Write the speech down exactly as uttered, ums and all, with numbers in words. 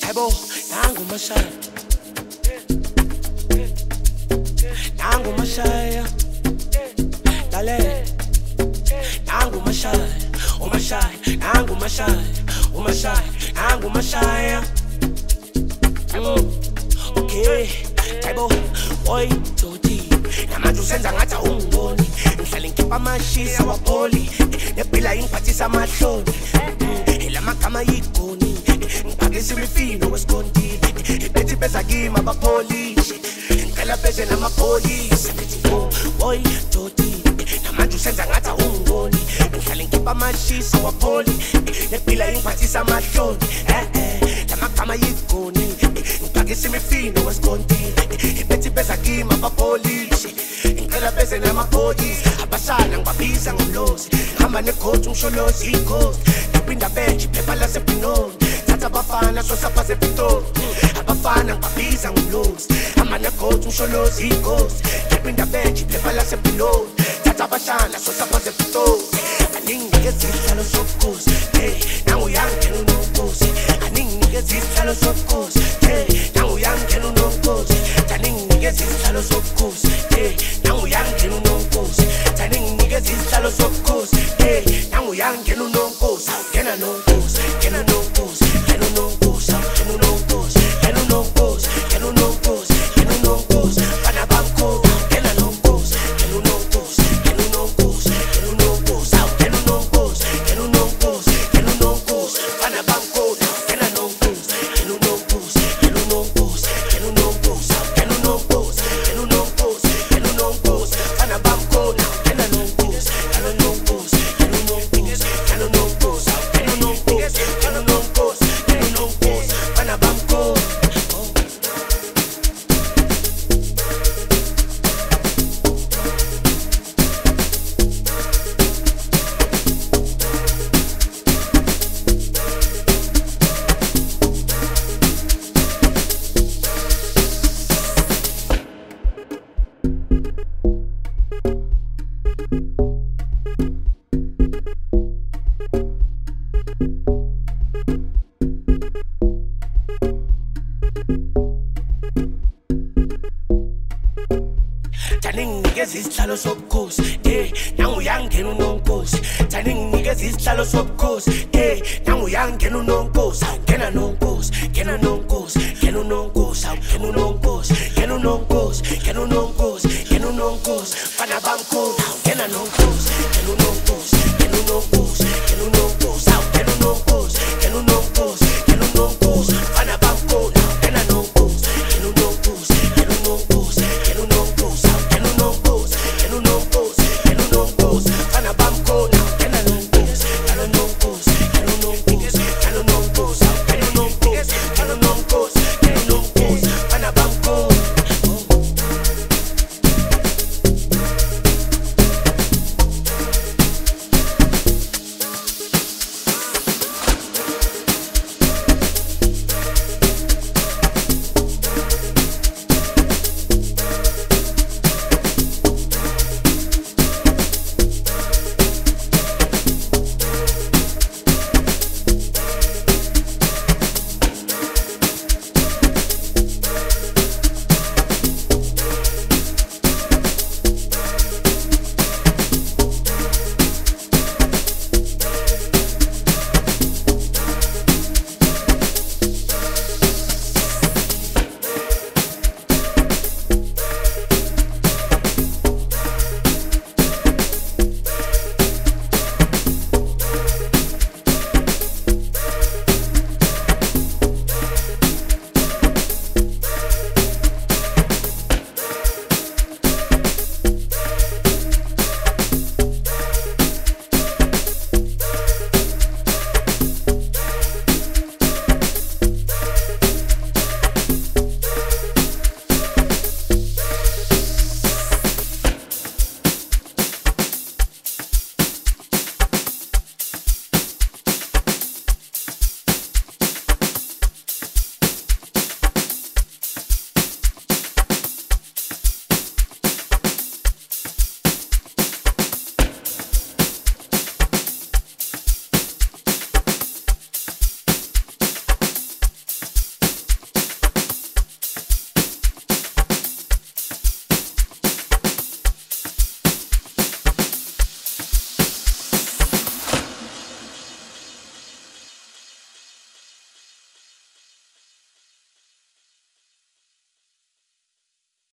Aibo, nangu mashaya, nangu mashaya, dale, nangu mashaya, umashaya, nangu mashaya, umashaya, nangu mashaya. Mm. Okay, Aibo, boy, toti, namanje usenza ngathi ungiboni, ngihlala ngikhipha amashisa wapoli, nepila ingiphathisa amahloni, elamagama yigoni. Ngibhakisa imifino wesikontile bethi beza kimi abapolishi ngicela beze namapolisi oh boy toti namanje usenza ngathi ungiboni ngihlale ngikhipha amashisa wapholi nepila ingiphathisa amahloni eh eh lamagama yigoni ngibhakisa imifino wesikontile bethi beza kimi abapolishi ngicela beze namapolisi abashana ngibabiza ngomlozi ngihamba necoach umsholozi icoast ngiphinda bench phepha lasepinoni abafana sosapaze pito abafana ngibabiza ngomlozi ama necoach umsholozi ighost ngiphinda bench phepha lasepinoni thatha abashana sosapaze pito aninginikeza isihlalo sobukhosi hey nangu yangena unomkhosi aninginikeza isihlalo sobukhosi hey nangu yangena unomkhosi aninginikeza isihlalo sobukhosi hey nangu yangena unomkhosi aninginikeza isihlalo sobukhosi hey nangu yangena unomkhosi ngena nomkhosi ngena nomkhosi Taninginikeza isihlalo sobukhosi eh nangu yangena unomkhosi taninginikeza isihlalo sobukhosi eh nangu yangena unomkhosi ngena nomkhosi ngena nomkhosi ngena unomkhosi ngena unomkhosi ngena unomkhosi ngena unomkhosi ngena unomkhosi bana bamkhosi ngena nomkhosi ngena unomkhosi